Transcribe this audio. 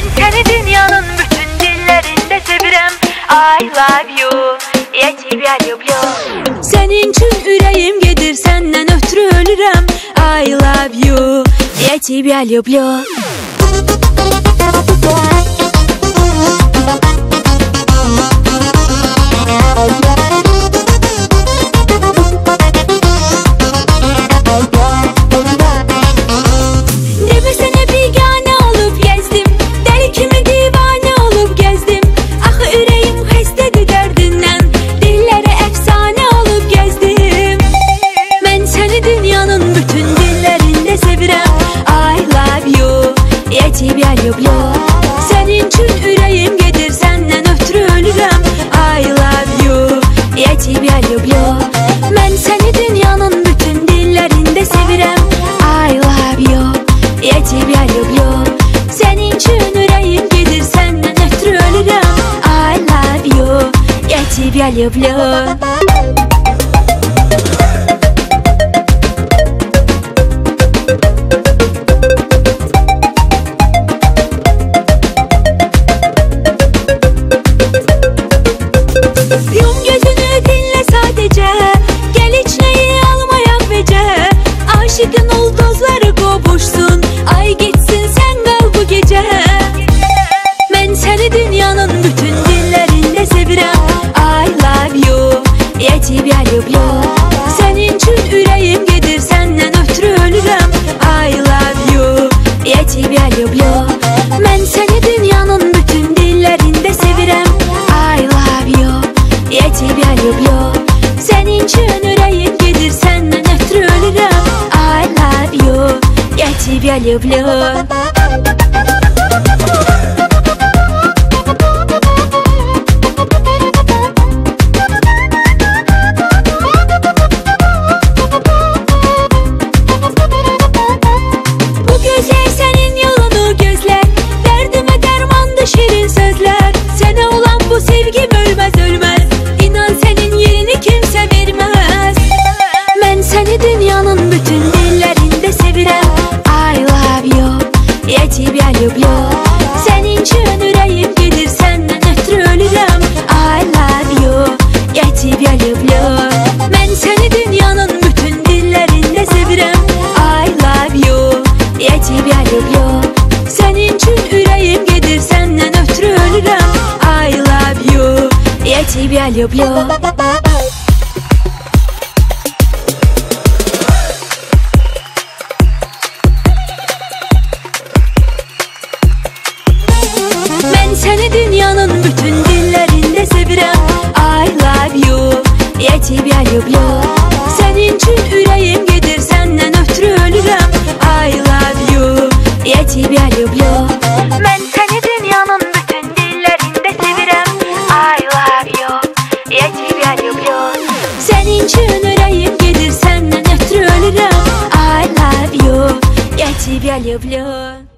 Mən səni dünyanın bütün dillərində sevirəm. I love you, я тебя люблю. Sənin üçün ürəyim gedir, səndən ötürü ölürəm. I love you, я тебя люблю. Тебя люблю. Sənin üçün ürəyim gedir, səndən ötürü ölürəm. I love you, я тебя люблю. Mən səni dünyanın bütün dillərində sevirəm. I love you, я тебя люблю. Sənin üçün ürəyim gedir, səndən ötürü ölürəm. I love you, я тебя люблю. Aşıqın ulduzları qovuşsun, ay gitsin sən qal bu gecə. Mən səni dünyanın bütün dillərində sevirəm. I love you, я тебя люблю. Sənin üçün ürəyim gedir, səndən ötürü ölürəm. I love you, я тебя люблю. Mən səni dünyanın bütün dillərində sevirəm. I love you, я тебя люблю. Sənin üçün ürəyim gedir, səndən ötürü ölürəm. Я тебя люблю. Bu gözler senin yolunu gözler, derdime dermandı şirin sözler. Sana olan bu sevgim ölmez ölmez, İnan senin yerini kimse vermez. Ben seni dünyanın bütün dillerinde sevirəm. Я тебя люблю. Sənin üçün ürəyim gedir, səndən ötürü ölürəm. I love you, я тебя люблю. Mən səni dünyanın bütün dillərində sevirəm. I love you, я тебя люблю. Sənin üçün ürəyim gedir, səndən ötürü ölürəm. I love you, я тебя люблю. Səni dünyanın bütün dillərində sevirəm. I love you, я тебя люблю. Sənin üçün ürəyim gedir, səndən ötürü ölürəm. I love you, я тебя люблю. Mən səni dünyanın bütün dillərində sevirəm. I love you, я тебя люблю. Sənin üçün ürəyim gedir, səndən ötürü ölürəm. I love you, я тебя люблю.